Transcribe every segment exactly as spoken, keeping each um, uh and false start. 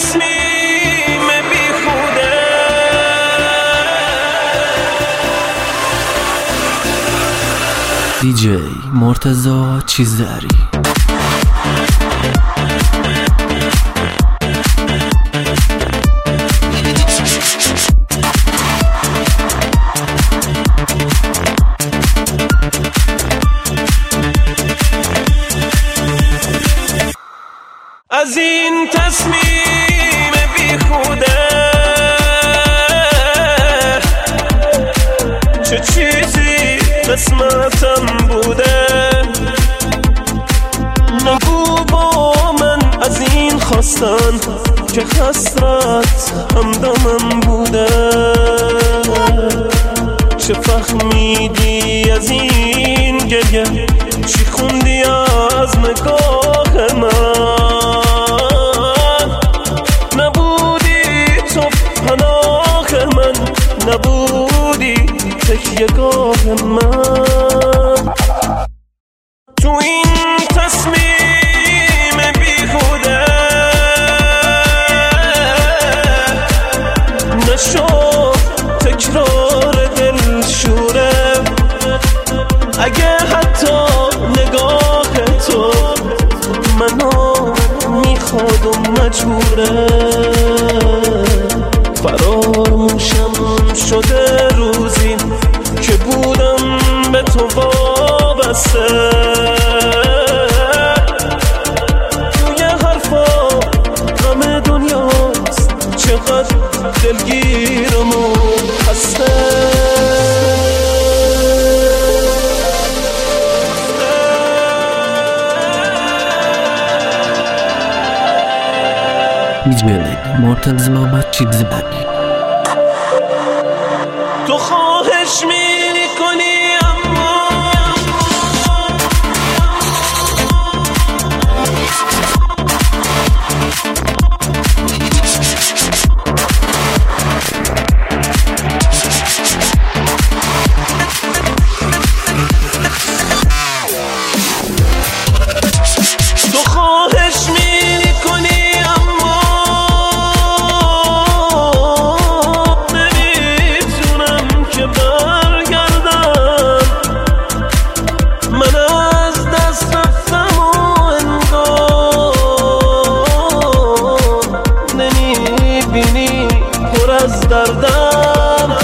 تصمیم بیخوده. دیجی مرتضی چیزداری. از این تصمیم بیخوده چه چیزی قسمتم بوده. نگو با من از این خواستن که حسرت همدمم بوده. چه فهمیدی از این گریه؟ چی خوندی از نگاه من؟ نبودی تکیه‌گاه من. تو این تصمیم بیهوده نشو تکرار دلشوره. اگه حتی نگاه تو منو میخواد و مجبوره. فراموشم شده روزی که بودم به تو وابسته. توی حرفا غم دنیاست، چقدر دلگیرم و خسته. دیجی مرتضی چیزداری. تو خواهش میکنی اما تو خواهش میکنی اما نمیتونم که برگردم. من از دست رفتم و انگار نمیبینی پر از دردم.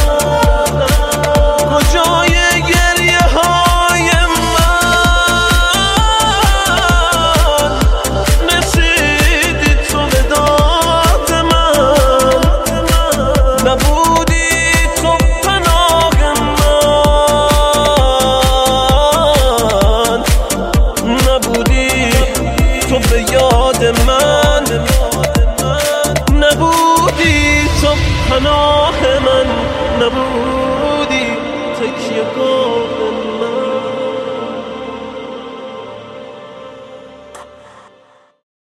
کجای گریه های من رسیدی تو به داد من؟ نبودی تو پناه من، نبودی تو به یاد من. نبودی تو پناه من، نبودی تکیه‌گاه من.